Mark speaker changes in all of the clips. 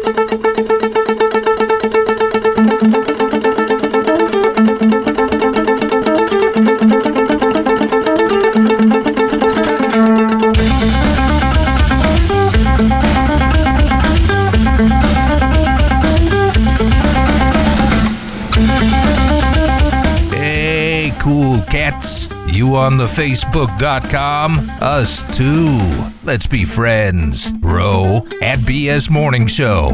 Speaker 1: You on the Facebook.com? Us too. Let's be friends. Row at BS Morning Show.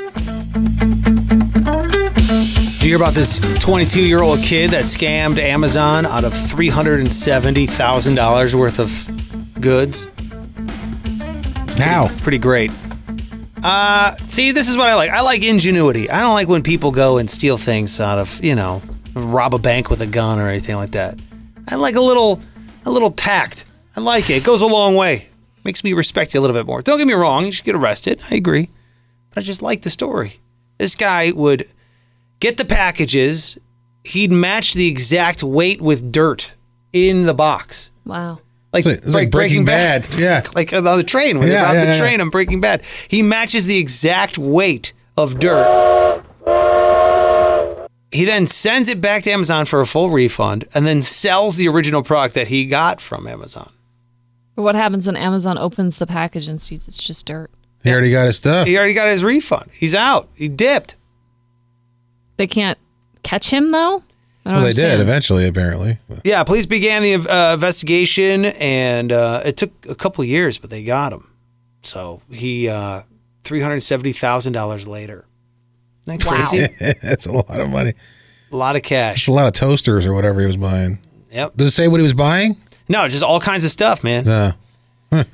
Speaker 2: Did you hear about this 22-year-old kid that scammed Amazon out of $370,000 worth of goods?
Speaker 3: How?
Speaker 2: Pretty great. See, this is what I like. I like ingenuity. I don't like when people go and steal things out of, rob a bank with a gun or anything like that. I like a little tact. I like it. It goes a long way. Makes me respect you a little bit more. Don't get me wrong. You should get arrested. I agree. But I just like the story. This guy would get the packages. He'd match the exact weight with dirt in the box.
Speaker 4: Wow.
Speaker 3: It's like Breaking Bad. Yeah.
Speaker 2: Like on the train. When they rob the train on Breaking Bad. He matches the exact weight of dirt. He then sends it back to Amazon for a full refund and then sells the original product that he got from Amazon.
Speaker 4: But what happens when Amazon opens the package and sees it's just dirt?
Speaker 3: He already got his stuff.
Speaker 2: He already got his refund. He's out. He dipped.
Speaker 4: They can't catch him, though?
Speaker 3: Well, they did eventually, apparently.
Speaker 2: Yeah, police began the investigation, and it took a couple of years, but they got him. So he, $370,000 later. Isn't that crazy?
Speaker 3: That's a lot of money.
Speaker 2: A lot of cash.
Speaker 3: It's a lot of toasters or whatever he was buying.
Speaker 2: Yep.
Speaker 3: Does it say what he was buying?
Speaker 2: No, just all kinds of stuff, man.
Speaker 3: Huh.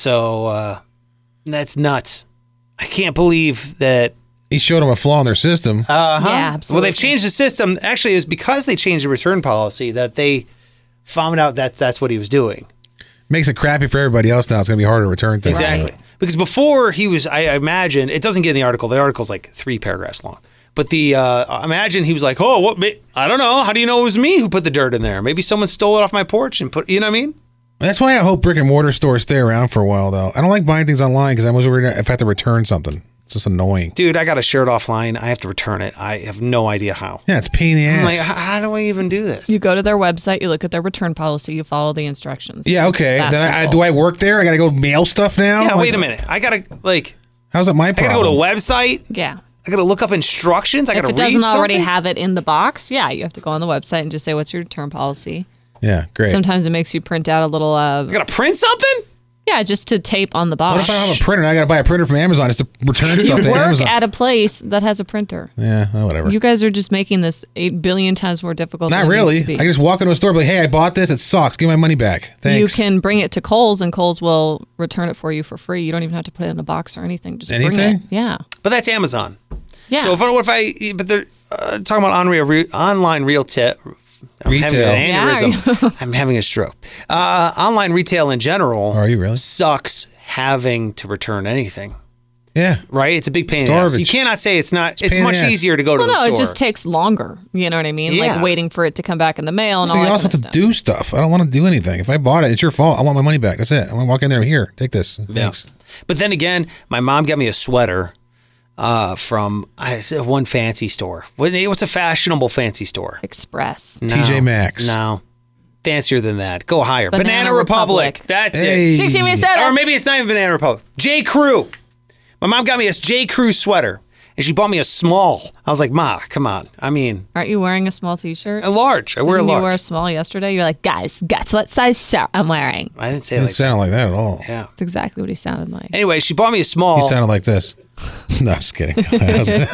Speaker 2: So that's nuts. I can't believe that.
Speaker 3: He showed them a flaw in their system.
Speaker 2: Uh-huh.
Speaker 4: Yeah, absolutely.
Speaker 2: Well, they've changed the system. Actually, it was because they changed the return policy that they found out that that's what he was doing.
Speaker 3: Makes it crappy for everybody else now. It's going to be harder to return things.
Speaker 2: Exactly. Because before he was, I imagine, it doesn't get in the article. The article's like 3 paragraphs long. But imagine he was like, oh, what? I don't know. How do you know it was me who put the dirt in there? Maybe someone stole it off my porch and put, you know what I mean?
Speaker 3: That's why I hope brick and mortar stores stay around for a while, though. I don't like buying things online because I'm always worried if I have to return something. It's just annoying.
Speaker 2: Dude, I got a shirt offline. I have to return it. I have no idea how.
Speaker 3: Yeah, it's a pain in the ass.
Speaker 2: I'm like, how do I even do this?
Speaker 4: You go to their website, you look at their return policy, you follow the instructions.
Speaker 3: Yeah, okay. Then do I work there? I got to go mail stuff now?
Speaker 2: Yeah, wait a minute. I got to,
Speaker 3: how's that my problem?
Speaker 2: I got to go to a website?
Speaker 4: Yeah.
Speaker 2: I got to look up instructions? I got to read
Speaker 4: If it doesn't already
Speaker 2: something?
Speaker 4: have it in the box, yeah, you have to go on the website and just say, what's your return policy?
Speaker 3: Yeah, great.
Speaker 4: Sometimes it makes you print out a little...
Speaker 2: I got to print something?
Speaker 4: Yeah, just to tape on the box.
Speaker 3: What if I don't have a printer and I got to buy a printer from Amazon just to return stuff to
Speaker 4: You work
Speaker 3: Amazon?
Speaker 4: at a place that has a printer.
Speaker 3: Yeah, well, whatever.
Speaker 4: You guys are just making this 8 billion times more difficult
Speaker 3: Not
Speaker 4: than it
Speaker 3: really.
Speaker 4: needs to be.
Speaker 3: I can just walk into a store and be like, hey, I bought this. It sucks. Give me my money back. Thanks.
Speaker 4: You can bring it to Kohl's and Kohl's will return it for you for free. You don't even have to put it in a box or anything. Just bring
Speaker 3: Anything?
Speaker 4: it. Yeah.
Speaker 2: But that's Amazon.
Speaker 4: Yeah.
Speaker 2: So but they're talking about online retail. I'm having an aneurysm. I'm having a stroke. Online retail in general.
Speaker 3: Are you really?
Speaker 2: Sucks having to return anything.
Speaker 3: Yeah.
Speaker 2: Right? It's a big pain in
Speaker 3: It's
Speaker 2: the ass.
Speaker 3: garbage.
Speaker 2: You cannot say it's not. It's
Speaker 3: pain in
Speaker 2: much
Speaker 3: the ass.
Speaker 2: easier to go to
Speaker 4: Well,
Speaker 2: the
Speaker 4: no,
Speaker 2: store.
Speaker 4: it just takes longer. You know what I mean?
Speaker 2: Yeah.
Speaker 4: Like waiting for it to come back in the mail and all
Speaker 3: You
Speaker 4: that
Speaker 3: also
Speaker 4: kind of
Speaker 3: have to
Speaker 4: stuff.
Speaker 3: do stuff. I don't want to do anything. If I bought it, it's your fault. I want my money back. That's it. I want to walk in there. Here, take this. Thanks.
Speaker 2: But then again, my mom got me a sweater from one fancy store. What's a fashionable fancy store?
Speaker 4: Express.
Speaker 2: No,
Speaker 3: TJ Maxx.
Speaker 2: No. Fancier than that. Go higher.
Speaker 4: Banana
Speaker 2: Republic.
Speaker 4: Republic.
Speaker 2: That's
Speaker 3: Hey.
Speaker 2: it.
Speaker 4: Dixie Minnesota.
Speaker 2: Or maybe it's not even Banana Republic. J. Crew. My mom got me a J. Crew sweater, and she bought me a small. I was like, Ma, come on. I mean,
Speaker 4: Aren't you wearing a small t-shirt?
Speaker 2: a large. I wear a
Speaker 4: Didn't
Speaker 2: large.
Speaker 4: you wear a small yesterday? You're like, guys, guess what size shirt I'm wearing?
Speaker 2: I didn't say
Speaker 3: It
Speaker 2: it
Speaker 3: didn't
Speaker 2: like
Speaker 3: sound like that at all.
Speaker 2: that. Yeah.
Speaker 4: That's exactly what he sounded like.
Speaker 2: Anyway, she bought me a small.
Speaker 3: He sounded like this. No, I'm just kidding.
Speaker 2: Shut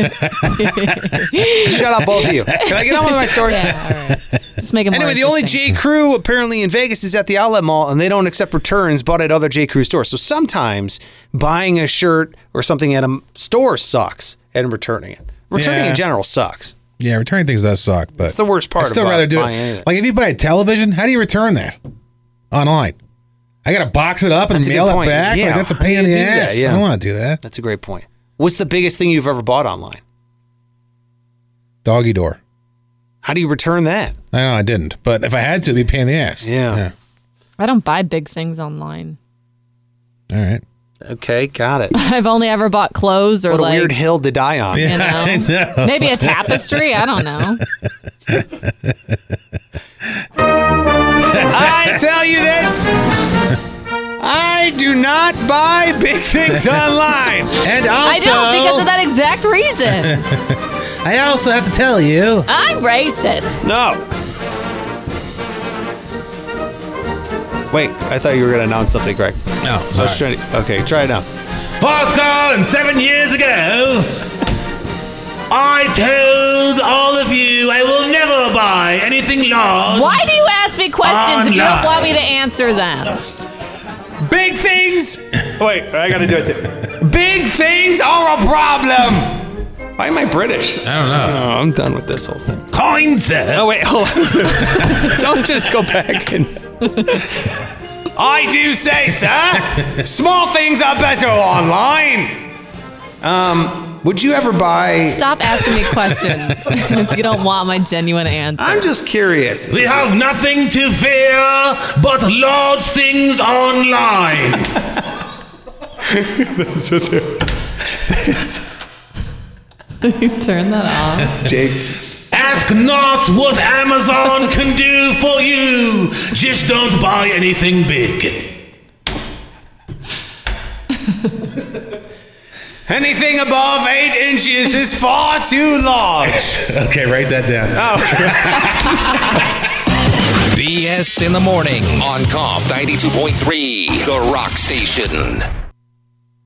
Speaker 2: up, both of you. Can I get on with my story?
Speaker 4: Yeah, all right. Just make it more
Speaker 2: Anyway, the only
Speaker 4: interesting.
Speaker 2: J. Crew apparently in Vegas is at the outlet mall, and they don't accept returns but at other J. Crew stores. So sometimes buying a shirt or something at a store sucks and returning it. Returning
Speaker 3: Yeah.
Speaker 2: in general sucks.
Speaker 3: Yeah, returning things does suck, but
Speaker 2: It's the worst part
Speaker 3: I'd still
Speaker 2: about
Speaker 3: rather do
Speaker 2: buying
Speaker 3: it.
Speaker 2: anything.
Speaker 3: Like if you buy a television, how do you return that online? I got to box it up and
Speaker 2: That's a
Speaker 3: mail
Speaker 2: good
Speaker 3: it
Speaker 2: point.
Speaker 3: back.
Speaker 2: Yeah,
Speaker 3: Like, that's a
Speaker 2: how do
Speaker 3: pain in
Speaker 2: you
Speaker 3: the
Speaker 2: do that?
Speaker 3: ass.
Speaker 2: Yeah.
Speaker 3: I don't want to do that.
Speaker 2: That's a great point. What's the biggest thing you've ever bought online?
Speaker 3: Doggy door.
Speaker 2: How do you return that?
Speaker 3: I know I didn't, but if I had to, it'd be a pain in the ass.
Speaker 2: Yeah.
Speaker 4: I don't buy big things online.
Speaker 3: All right.
Speaker 2: Okay, got it.
Speaker 4: I've only ever bought clothes or
Speaker 2: What a
Speaker 4: like,
Speaker 2: weird hill to die on.
Speaker 4: you know, maybe a tapestry. I don't know.
Speaker 2: I tell you this. I do not buy big things online.
Speaker 5: And also,
Speaker 4: I don't because of that exact reason.
Speaker 5: I also have to tell you.
Speaker 4: I'm racist.
Speaker 2: No. Wait, I thought you were going to announce something, Greg.
Speaker 5: No,
Speaker 2: I was trying to, okay, try it now.
Speaker 5: Pascal, and 7 years ago, I told all of you I will never buy anything large.
Speaker 4: Why do you ask me questions if you don't want me to answer them?
Speaker 2: Big things. Wait, I got to do it too. Big things are a problem. Why am I British?
Speaker 5: I don't know.
Speaker 2: Oh, I'm done with this whole thing.
Speaker 5: Coin, sir.
Speaker 2: Oh, wait, hold on. Don't just go back and... I do say, sir, small things are better online. Would you ever buy...
Speaker 4: Stop asking me questions if you don't want my genuine answer.
Speaker 2: I'm just curious.
Speaker 5: We have nothing to fear but large things online.
Speaker 2: That's what they're...
Speaker 4: Turn that off.
Speaker 2: Jake.
Speaker 5: Ask not what Amazon can do for you. Just don't buy anything big.
Speaker 2: Anything above 8 inches is far too large.
Speaker 5: Okay, write that down.
Speaker 1: BS in the morning on Comp 92.3, The Rock Station.